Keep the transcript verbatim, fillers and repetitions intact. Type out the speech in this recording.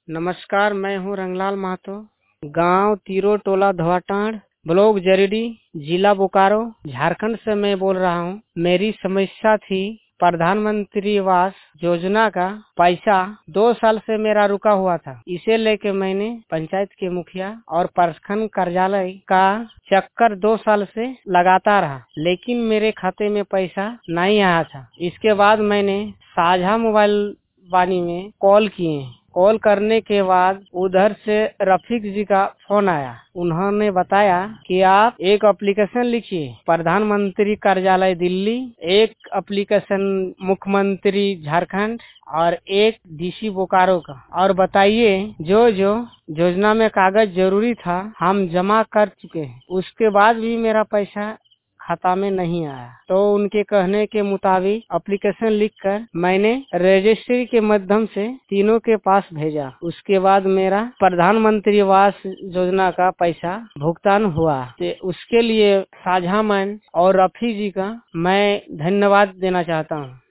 नमस्कार, मैं हूँ रंगलाल महतो। गांव तीरो टोला धोआटांड़, ब्लॉक जरीडी, जिला बोकारो, झारखंड से मैं बोल रहा हूँ। मेरी समस्या थी प्रधानमंत्री आवास योजना का पैसा दो साल से मेरा रुका हुआ था। इसे लेके मैंने पंचायत के मुखिया और प्रखंड कार्यालय का चक्कर दो साल से लगाता रहा, लेकिन मेरे खाते में पैसा नहीं आया था। इसके बाद मैंने साझा मोबाइल वाणी में कॉल किए। कॉल करने के बाद उधर से रफीक जी का फोन आया। उन्होंने बताया कि आप एक एप्लीकेशन लिखिए प्रधानमंत्री कार्यालय दिल्ली, एक एप्लीकेशन मुख्यमंत्री झारखंड और एक डीसी बोकारो का, और बताइए जो जो योजना में कागज जरूरी था हम जमा कर चुके हैं। उसके बाद भी मेरा पैसा खाता में नहीं आया। तो उनके कहने के मुताबिक एप्लीकेशन लिखकर मैंने रजिस्ट्री के माध्यम से तीनों के पास भेजा। उसके बाद मेरा प्रधानमंत्री आवास योजना का पैसा भुगतान हुआ। तो उसके लिए साझा मन और रफी जी का मैं धन्यवाद देना चाहता हूँ।